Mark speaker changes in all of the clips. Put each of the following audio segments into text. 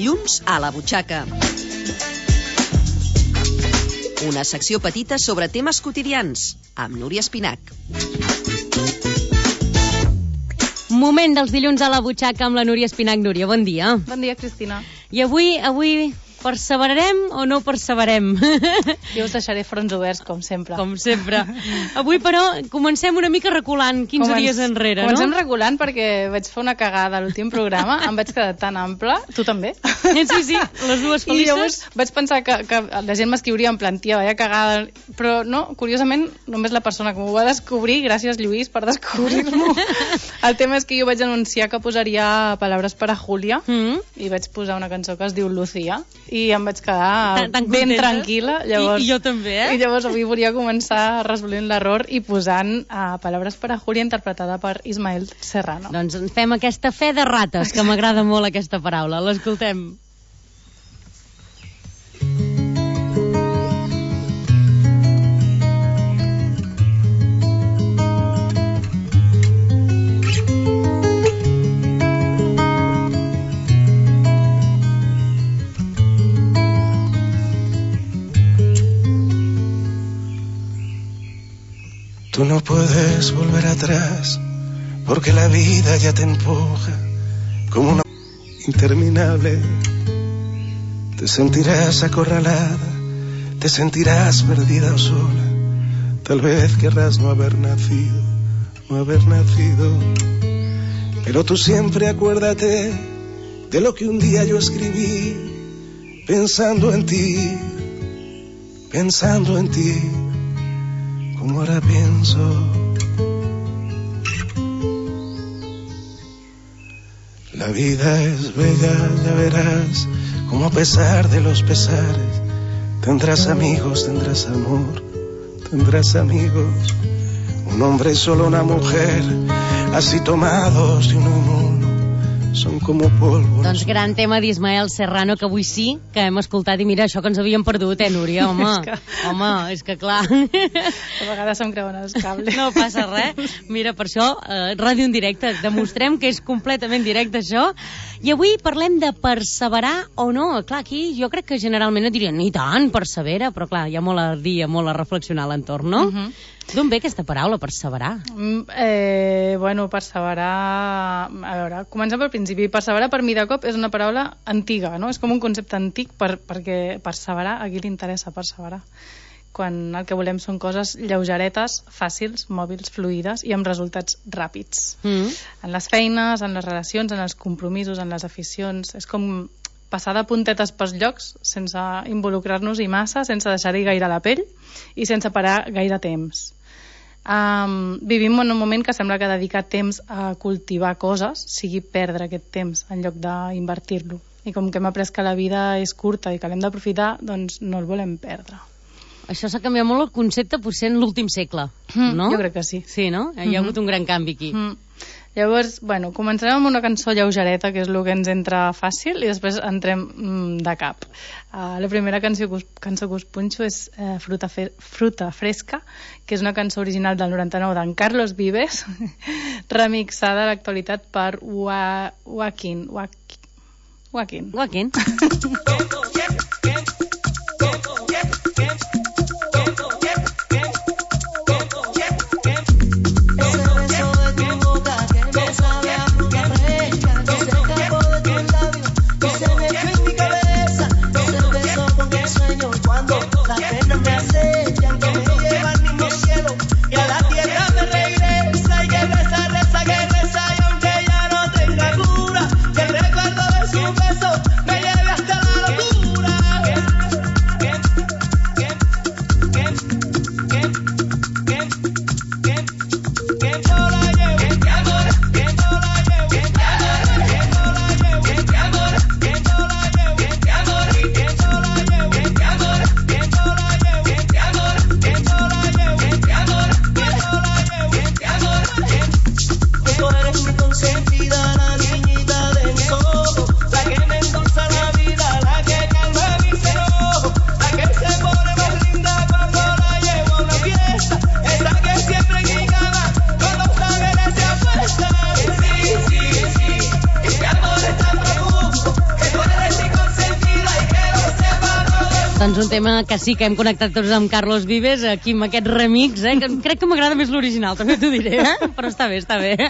Speaker 1: Dilluns a la butxaca. Una secció petita sobre temes quotidians, amb Núria Espinac.
Speaker 2: Moment dels dilluns a la butxaca amb la Núria Espinac. Núria, bon dia.
Speaker 3: Bon dia, Cristina.
Speaker 2: I avui perseverarem o no perseverem?
Speaker 3: Jo us deixaré fronts oberts, com sempre.
Speaker 2: Com sempre. Avui, però, comencem una mica reculant 15 dies enrere, no?
Speaker 3: Comencem reculant perquè vaig fer una cagada a l'últim programa, em vaig quedar tan ample, tu també.
Speaker 2: Sí, les dues felices.
Speaker 3: I llavors vaig pensar que la gent m'escriuria en plan, tia, vaya cagada, però no, curiosament, només la persona que m'ho va descobrir, gràcies Lluís per descobrir-m'ho. El tema és que jo vaig anunciar que posaria Palabras para Julia i vaig posar una cançó que es diu Lucía i em vaig quedar ben tranquil·la. Llavors,
Speaker 2: I jo també,
Speaker 3: I llavors avui volia començar resolent l'error i posant Palabras para Julia interpretada per Ismael Serrano.
Speaker 2: Doncs fem aquesta fe de rates, que m'agrada molt aquesta paraula. L'escoltem.
Speaker 4: Tú no puedes volver atrás porque la vida ya te empuja como una interminable. Te sentirás acorralada, te sentirás perdida o sola. Tal vez querrás no haber nacido. Pero tú siempre acuérdate de lo que un día yo escribí, pensando en ti. Como ahora pienso. La vida es bella, ya verás, como a pesar de los pesares, tendrás amigos, tendrás amor, tendrás amigos. Un hombre y solo una mujer, así tomados de uno en uno, són com polvo.
Speaker 2: Doncs gran tema d'Ismael Serrano, que avui sí que hem escoltat, i mira, això que ens havíem perdut, Núria? Home, és que clar.
Speaker 3: A vegades se'm creuen els cables.
Speaker 2: No passa res. Mira, per això, ràdio en directe, demostrem que és completament directe això. I avui parlem de perseverar o no. Clar, aquí jo crec que generalment et dirien, ni tant, persevera, però clar, hi ha molt a dir, molt a reflexionar a l'entorn, no? D'on ve aquesta paraula, perseverar?
Speaker 3: Bueno, perseverar... A veure, comencem pel principi. Perseverar, per mi, de cop, és una paraula antiga, no? És com un concepte antic perquè perseverar, a qui li interessa perseverar? Quan el que volem són coses lleugeretes, fàcils, mòbils, fluides i amb resultats ràpids. En les feines, en les relacions, en els compromisos, en les aficions. És com passar de puntetes pels llocs sense involucrar-nos-hi massa, sense deixar-hi gaire la pell i sense parar gaire temps. Vivim en un moment que sembla que dedicar temps a cultivar coses sigui perdre aquest temps en lloc d'invertir-lo. I com que hem après que la vida és curta i que l'hem d'aprofitar, doncs no el volem perdre.
Speaker 2: Això s'ha canviat molt el concepte potser en l'últim segle, no?
Speaker 3: Jo crec que sí.
Speaker 2: Sí, no? Hi ha hagut un gran canvi aquí.
Speaker 3: Llavors, bueno, començarem amb una cançó lleugereta, que és el que ens entra fàcil, i després entrem de cap. La primera cançó que us punxo és Fruta Fresca, que és una cançó original del 99 d'en Carlos Vives, remixada a l'actualitat per Joaquín.
Speaker 5: Que el recuerdo de su beso me lleve hasta la locura.
Speaker 2: Doncs un tema que sí que hem connectat tots amb Carlos Vives, aquí amb aquest remix, que crec que m'agrada més l'original, també t'ho diré, però està bé, està bé.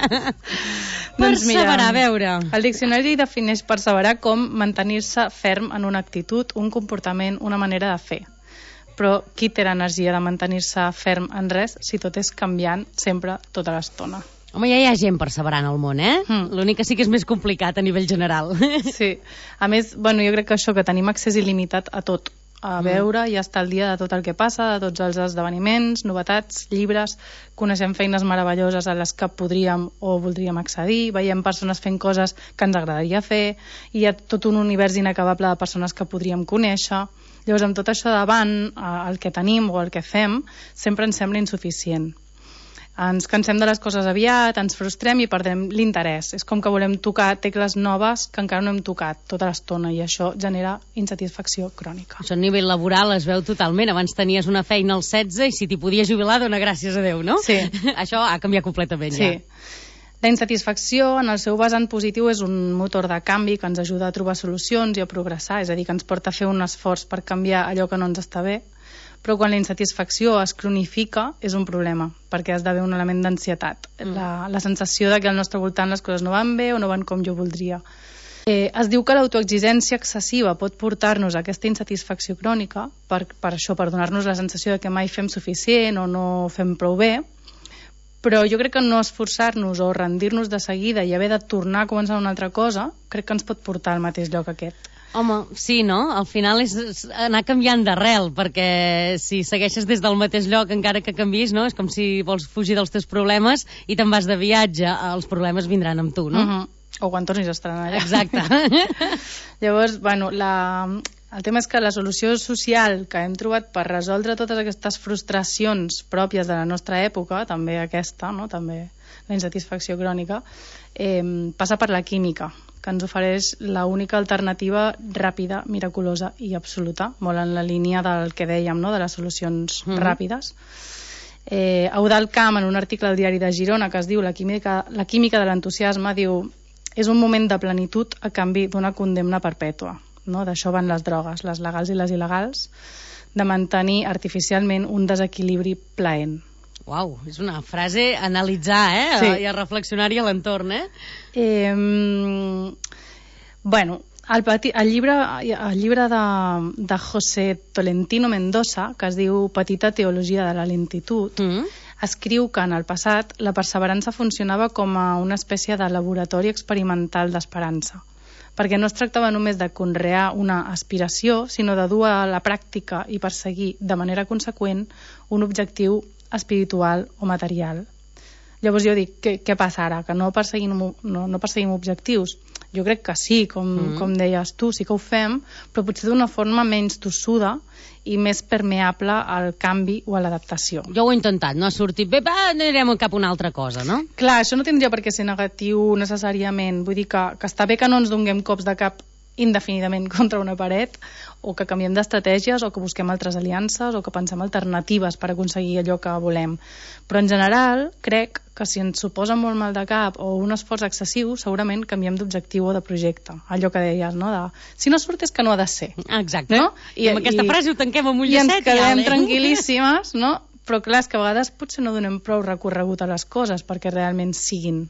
Speaker 2: Perseverar, a veure.
Speaker 3: El diccionari defineix perseverar com mantenir-se ferm en una actitud, un comportament, una manera de fer. Però qui té l'energia de mantenir-se ferm en res si tot és canviant sempre, tota l'estona?
Speaker 2: Home, ja hi ha gent perseverant al món, L'únic que sí que és més complicat a nivell general.
Speaker 3: Sí. A més, bueno, jo crec que això, que tenim accés il·limitat a tot, a veure i estar al dia de tot el que passa, de tots els esdeveniments, novetats, llibres, coneixem feines meravelloses a les que podríem o voldríem accedir, veiem persones fent coses que ens agradaria fer, i hi ha tot un univers inacabable de persones que podríem conèixer. Llavors, amb tot això davant, el que tenim o el que fem, sempre ens sembla insuficient. Ens cansem de les coses aviat, ens frustrem i perdem l'interès. És com que volem tocar tecles noves que encara no hem tocat tota l'estona, i això genera insatisfacció crònica.
Speaker 2: Això a nivell laboral es veu totalment. Abans tenies una feina als 16 i si t'hi podies jubilar, dona gràcies a Déu, no?
Speaker 3: Sí.
Speaker 2: Això ha canviat completament,
Speaker 3: sí.
Speaker 2: ja.
Speaker 3: La insatisfacció, en el seu vessant positiu, és un motor de canvi que ens ajuda a trobar solucions i a progressar, és a dir, que ens porta a fer un esforç per canviar allò que no ens està bé. Però quan la insatisfacció es cronifica és un problema, perquè esdevé un element d'ansietat. La sensació de que al nostre voltant les coses no van bé o no van com jo voldria. Es diu que l'autoexigència excessiva pot portar-nos a aquesta insatisfacció crònica, per això, per donar-nos la sensació de que mai fem suficient o no fem prou bé, però jo crec que no esforçar-nos o rendir-nos de seguida i haver de tornar a començar una altra cosa, crec que ens pot portar al mateix lloc aquest.
Speaker 2: Home, sí, no? Al final és anar canviant d'arrel, perquè si segueixes des del mateix lloc, encara que canvis, no? És com si vols fugir dels teus problemes i te'n vas de viatge, els problemes vindran amb tu, no?
Speaker 3: O quan tornis a estar allà.
Speaker 2: Exacte.
Speaker 3: Llavors, bueno, el tema és que la solució social que hem trobat per resoldre totes aquestes frustracions pròpies de la nostra època, també aquesta, no? També la insatisfacció crònica, passa per la química, que ens ofereix l'única alternativa ràpida, miraculosa i absoluta, molt en la línia del que dèiem, no?, de les solucions ràpides. Eudald Camp, en un article al diari de Girona que es diu La química de l'entusiasme, diu: és un moment de plenitud a canvi d'una condemna perpètua. No? D'això van les drogues, les legals i les il·legals, de mantenir artificialment un desequilibri plaent.
Speaker 2: Uau, és una frase a analitzar,
Speaker 3: Sí.
Speaker 2: I a reflexionar-hi a l'entorn,
Speaker 3: Bueno, el llibre de José Tolentino Mendoza, que es diu Petita teologia de la lentitud, escriu que en el passat la perseverança funcionava com a una espècie de laboratori experimental d'esperança, perquè no es tractava només de conrear una aspiració, sinó de dur a la pràctica i perseguir de manera conseqüent un objectiu espiritual o material. Llavors jo dic, què passa ara? Que no perseguim objectius? Jo crec que sí, com deies tu, sí que ho fem, però potser d'una forma menys tossuda i més permeable al canvi o a l'adaptació.
Speaker 2: Jo ho he intentat, no ha sortit bé, anirem cap a una altra cosa, no?
Speaker 3: Clar, això no tindria per què ser negatiu necessàriament. Vull dir que està bé que no ens donem cops de cap indefinidament contra una paret, o que canviem d'estratègies, o que busquem altres aliances, o que pensem alternatives per aconseguir allò que volem. Però en general crec que si ens suposa molt mal de cap o un esforç excessiu, segurament canviem d'objectiu o de projecte. Allò que deies, no? Si no surt és que no ha de ser.
Speaker 2: Exacte.
Speaker 3: No?
Speaker 2: I amb aquesta frase ho tanquem amb un llacet.
Speaker 3: I ens quedem tranquil·líssimes, no? Però clar, és que a vegades potser no donem prou recorregut a les coses perquè realment siguin.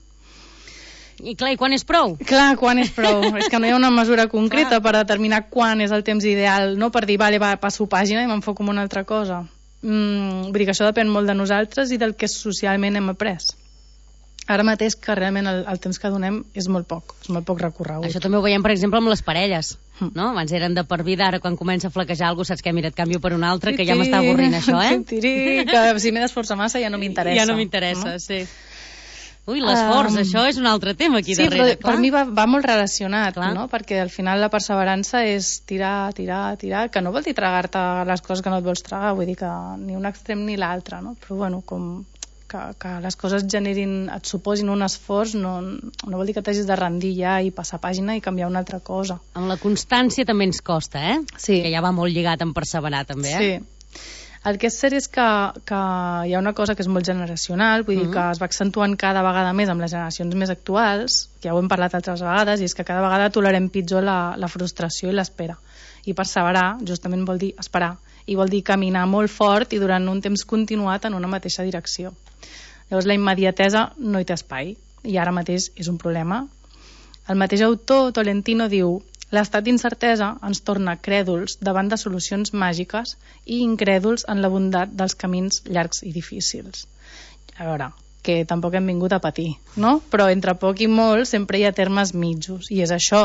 Speaker 2: I clar, i quan és prou?
Speaker 3: Clar, quan és prou. És que no hi ha una mesura concreta per determinar quan és el temps ideal, no per dir, vale, passo pàgina i m'enfoco en una altra cosa. Vull dir que això depèn molt de nosaltres i del que socialment hem après. Ara mateix que realment el temps que donem és molt poc recorregut.
Speaker 2: Això també ho veiem, per exemple, amb les parelles, no? Abans eren de per vida, ara quan comença a flaquejar algú saps què, mira, et canvio per un altre, que ja m'està avorrint això,
Speaker 3: que si m'he d'esforçar massa ja no m'interessa.
Speaker 2: Ja no m'interessa, no? Sí. Ui, l'esforç, això és un altre tema aquí darrere.
Speaker 3: Sí, però per mi va molt relacionat, no? Perquè al final la perseverança és tirar, que no vol dir tragar-te les coses que no et vols tragar, vull dir que ni un extrem ni l'altre, no? Però bueno, com que les coses et suposin un esforç no vol dir que t'hagis de rendir ja i passar pàgina i canviar una altra cosa.
Speaker 2: Amb la constància també ens costa,
Speaker 3: Sí.
Speaker 2: Que ja va molt lligat amb perseverar també,
Speaker 3: Sí. El que és cert és que hi ha una cosa que és molt generacional, vull dir que es va accentuant cada vegada més amb les generacions més actuals, que ja ho hem parlat altres vegades, i és que cada vegada tolerem pitjor la frustració i l'espera. I perseverar justament vol dir esperar, i vol dir caminar molt fort i durant un temps continuat en una mateixa direcció. Llavors la immediatesa no hi té espai, i ara mateix és un problema. El mateix autor, Tolentino, diu: l'estat d'incertesa ens torna crèduls davant de solucions màgiques i incrèduls en la bondat dels camins llargs i difícils. A veure, que tampoc hem vingut a patir, no? Però entre poc i molt sempre hi ha termes mitjos, i és això.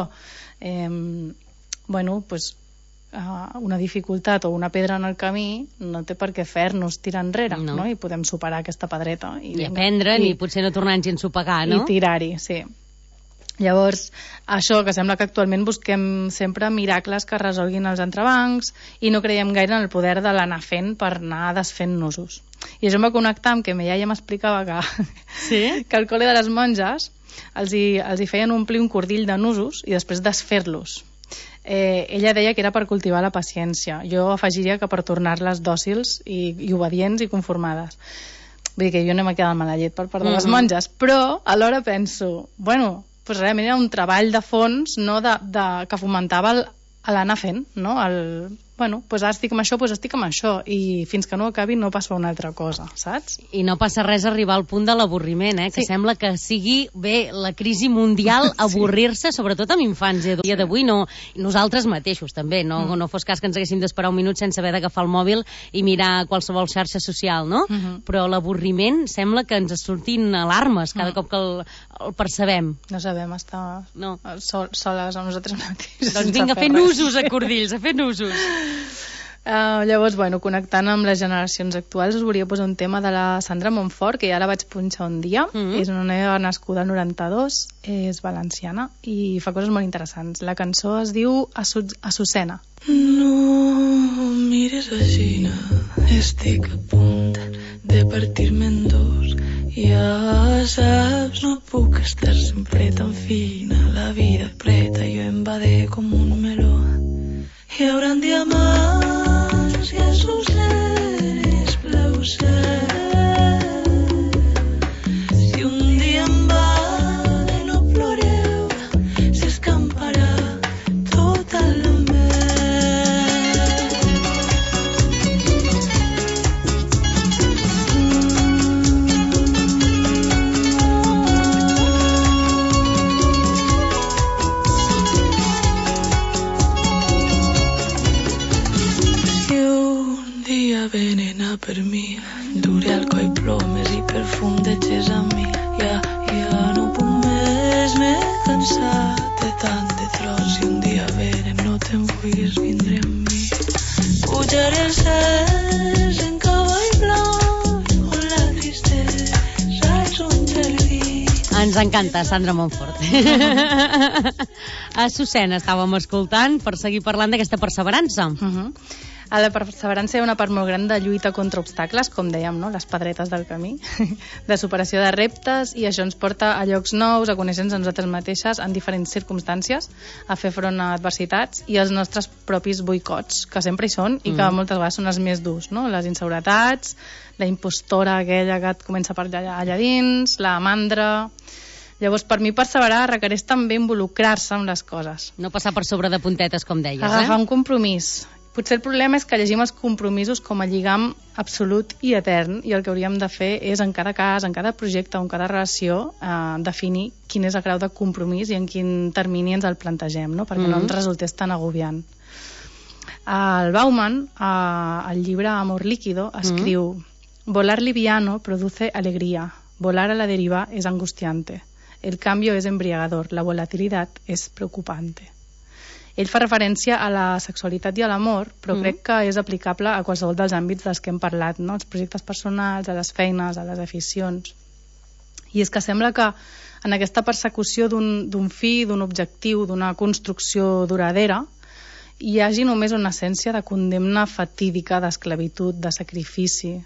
Speaker 3: Una dificultat o una pedra en el camí no té per què fer-nos tirar enrere, no? I podem superar aquesta pedreta.
Speaker 2: I aprendre, i potser no tornar a ensopegar, no?
Speaker 3: I tirar-hi, sí. Llavors, això, que sembla que actualment busquem sempre miracles que resolguin els entrebancs i no creiem gaire en el poder de l'anar fent per anar desfent nusos. I això em va connectar amb que ma iaia m'explicava que al col·le de les monges els hi feien omplir un cordill de nusos i després desfer-los. Ella deia que era per cultivar la paciència. Jo afegiria que per tornar-les dòcils i obedients i conformades. Vull dir que jo no m'he quedat mala llet per part de les monges, però alhora penso, pues realment era un treball de fons, no, que fomentava l'anar fent, no? Pues ara estic amb això, pues estic amb això, i fins que no acabi no passa una altra cosa, saps?
Speaker 2: I no passa res arribar al punt de l'avorriment, que sembla que sigui bé la crisi mundial avorrir-se, sobretot amb infants. A dia d'avui nosaltres mateixos també, no fos cas que ens haguéssim d'esperar un minut sense haver d'agafar el mòbil i mirar qualsevol xarxa social, no? Però l'avorriment sembla que ens surtin alarmes cada cop que el percebem.
Speaker 3: No sabem estar soles amb nosaltres mateixos.
Speaker 2: Doncs vinga, a fer nusos a cordills, a fer nusos.
Speaker 3: Llavors, connectant amb les generacions actuals, us volia posar un tema de la Sandra Montfort, que ja la vaig punxar un dia. És una noia nascuda al 92, és valenciana i fa coses molt interessants. La cançó es diu Azucena.
Speaker 5: No mires així, estic a punt de partir-me en dos. Ja saps, no puc estar sempre tan fina, la vida preta, jo em badé com un meló. Hi haurà diamants i azucenes blau cel. Si un dia em va no ploreu, s'escamparà tota la venena per mi, dure alcohol i plomes i perfum de gesami. Ja no puc més, m'he cansat de tant de tros i un dia venen no te'n vulguis vindre amb mi. Pujaré els cels en cavall blanc on la tristesa és un jardí.
Speaker 2: Ens encanta, Sandra Montfort. A Azucena estàvem escoltant per seguir parlant d'aquesta perseverança.
Speaker 3: A la perseverança hi ha una part molt gran de lluita contra obstacles, com dèiem, no? Les pedretes del camí, de superació de reptes, i això ens porta a llocs nous, a conèixer-nos a nosaltres mateixes en diferents circumstàncies, a fer front a adversitats i als nostres propis boicots, que sempre hi són i que moltes vegades són els més durs, no? Les inseguretats, la impostora aquella que et comença per allà dins, la mandra. Llavors, per mi, perseverar requereix també involucrar-se en les coses.
Speaker 2: No passar per sobre de puntetes, com deies,
Speaker 3: Agafar un compromís. Potser el problema és que llegim els compromisos com a lligam absolut i etern, i el que hauríem de fer és, en cada cas, en cada projecte o en cada relació, definir quin és el grau de compromís i en quin termini ens el plantegem, no? Perquè no ens resultés tan agobiant. El Bauman, al llibre Amor líquido, escriu: volar liviano produce alegría, volar a la deriva es angustiante, el cambio es embriagador, la volatilidad es preocupante. Ell fa referència a la sexualitat i a l'amor, però crec que és aplicable a qualsevol dels àmbits dels que hem parlat, no? Els projectes personals, a les feines, a les aficions. I és que sembla que en aquesta persecució d'un fi, d'un objectiu, d'una construcció duradera, hi hagi només una essència de condemna fatídica, d'esclavitud, de sacrifici.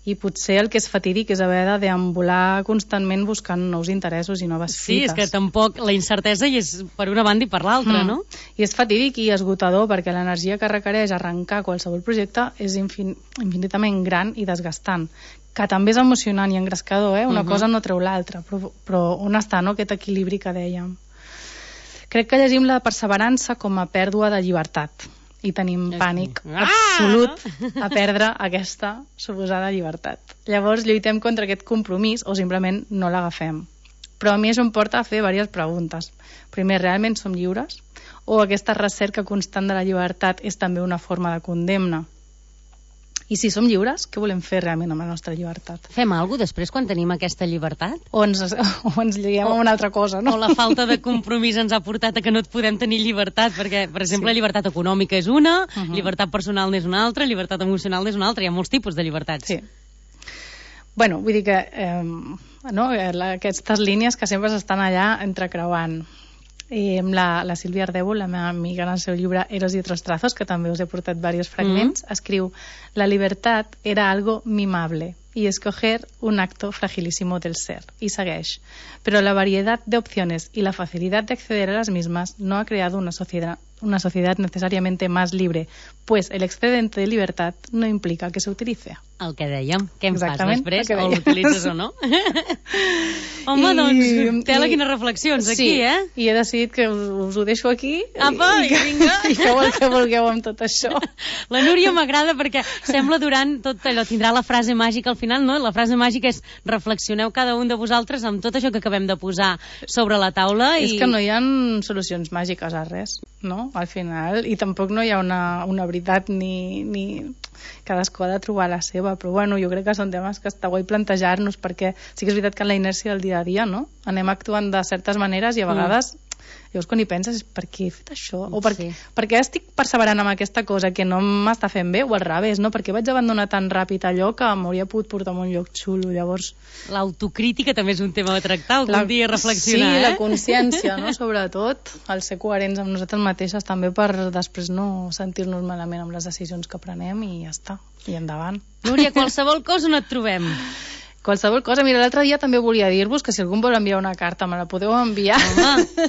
Speaker 3: I potser el que és fatídic és haver de deambular constantment buscant nous interessos i noves
Speaker 2: Sí,
Speaker 3: fites.
Speaker 2: és que tampoc la incertesa hi és per una banda i per l'altra, no?
Speaker 3: I és fatídic i esgotador perquè l'energia que requereix arrencar qualsevol projecte és infinitament gran i desgastant, que també és emocionant i engrescador, una cosa no treu l'altra, però on està, no, aquest equilibri que dèiem? Crec que llegim la perseverança com a pèrdua de llibertat i tenim pànic absolut a perdre aquesta suposada llibertat. Llavors lluitem contra aquest compromís o simplement no l'agafem. Però a mi això em porta a fer diverses preguntes. Primer, realment som lliures? O aquesta recerca constant de la llibertat és també una forma de condemna? I si som lliures, què volem fer realment amb la nostra llibertat?
Speaker 2: Fem alguna cosa després quan tenim aquesta llibertat?
Speaker 3: O ens lliguem a una altra cosa, no?
Speaker 2: O la falta de compromís ens ha portat a que no et podem tenir llibertat, perquè, per exemple, llibertat econòmica és una, llibertat personal n'és una altra, llibertat emocional n'és una altra, hi ha molts tipus de llibertats.
Speaker 3: Sí. Bueno, vull dir que aquestes línies que sempre s'estan allà entrecreuant. La Sílvia Ardèvol, la meva amiga, en el seu llibre Eros y otros trazos, que també us he portat diversos fragments, escriu: la libertad era algo mimable y escoger un acto fragilísimo del ser. Y segueix: pero la variedad de opciones y la facilidad de acceder a las mismas no ha creado una sociedad necesariamente más libre, pues el excedente de libertad no implica que se utilice.
Speaker 2: El que dèiem, què en fas
Speaker 3: Exactament,
Speaker 2: després?
Speaker 3: el que
Speaker 2: O
Speaker 3: dèiem.
Speaker 2: l'utilitzes o no? Home, doncs, tela quines reflexions aquí,
Speaker 3: I he decidit que us ho deixo aquí.
Speaker 2: Apa, i vinga.
Speaker 3: I feu el que vulgueu amb tot això.
Speaker 2: La Núria m'agrada perquè sembla durant tot allò, tindrà la frase màgica al final, no? La frase màgica és: reflexioneu cada un de vosaltres amb tot això que acabem de posar sobre la taula.
Speaker 3: És que no hi ha solucions màgiques a res, no? Al final, i tampoc no hi ha una veritat ni cadascú ha de trobar la seva, però bueno, jo crec que són temes que està guai plantejar-nos, perquè sí que és veritat que en la inèrcia del dia a dia, no? Anem actuant de certes maneres i a vegades llavors quan hi penses, per què he fet això? O per què estic perseverant amb aquesta cosa que no m'està fent bé? O al revés, no? Perquè vaig abandonar tan ràpid allò que m'hauria pogut portar a un lloc xulo, llavors...
Speaker 2: L'autocrítica també és un tema a tractar, algun dia reflexionar,
Speaker 3: Sí, la consciència, no? Sobretot, el ser coherents amb nosaltres mateixes també per després no sentir-nos malament amb les decisions que prenem i ja està, i endavant.
Speaker 2: Núria, qualsevol cosa on et trobem?
Speaker 3: Qualsevol cosa. Mira, l'altre dia també volia dir-vos que si algú vol enviar una carta, me la podeu enviar.
Speaker 2: Home,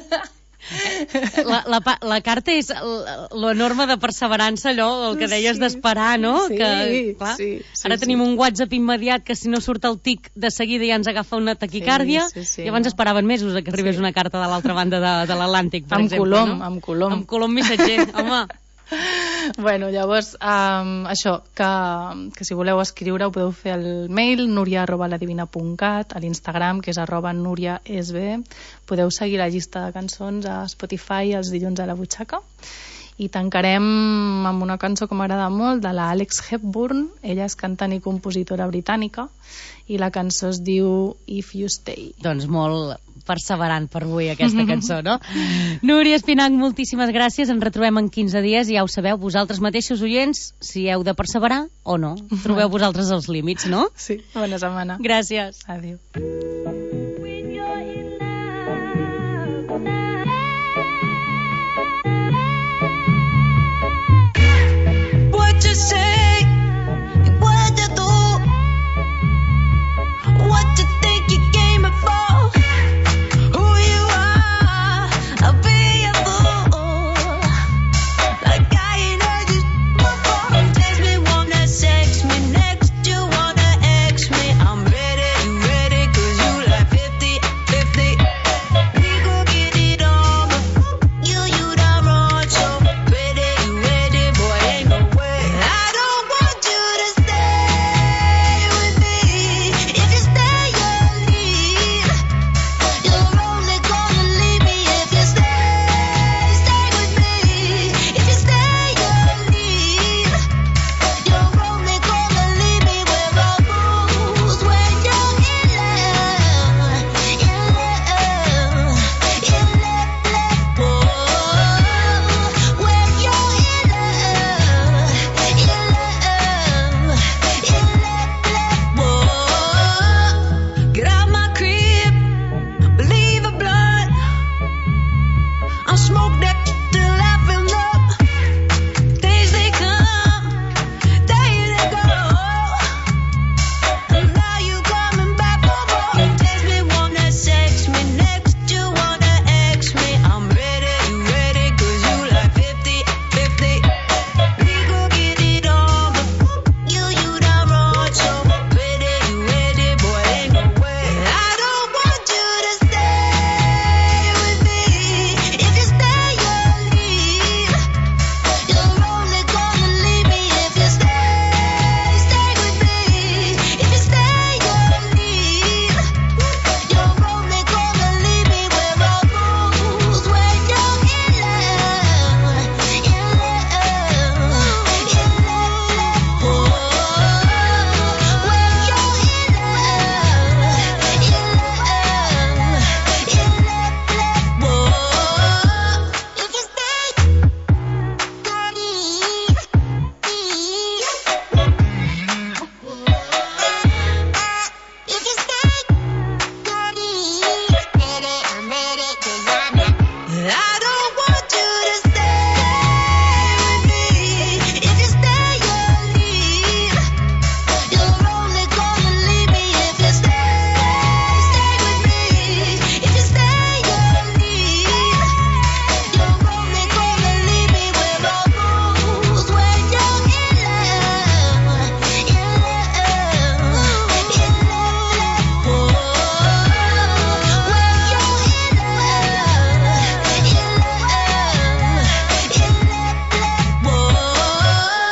Speaker 2: la carta és la norma de perseverança, allò, el que deies d'esperar, no?
Speaker 3: Sí,
Speaker 2: que, clar,
Speaker 3: sí.
Speaker 2: Ara tenim un WhatsApp immediat que si no surt el tic de seguida ja ens agafa una taquicàrdia, i abans esperaven mesos que arribés una carta de l'altra banda de l'Atlàntic, per exemple.
Speaker 3: Amb colom.
Speaker 2: Amb colom missatger, home.
Speaker 3: Bueno, llavors, això, que si voleu escriure ho podeu fer al mail nuria@ladivina.cat, a l'Instagram, que és @nuriaesb. Podeu seguir la llista de cançons a Spotify els dilluns a la butxaca. I tancarem amb una cançó que m'agrada molt, de la Alex Hepburn. Ella és cantant i compositora britànica, i la cançó es diu If You Stay.
Speaker 2: Doncs molt perseverant per avui aquesta cançó, no? Núria Espinac, moltíssimes gràcies. Ens retrobem en 15 dies i ja ho sabeu, vosaltres mateixos oients, si heu de perseverar o no. Trobeu vosaltres els límits, no?
Speaker 3: Sí, bona setmana.
Speaker 2: Gràcies.
Speaker 3: Adéu.
Speaker 5: What you say?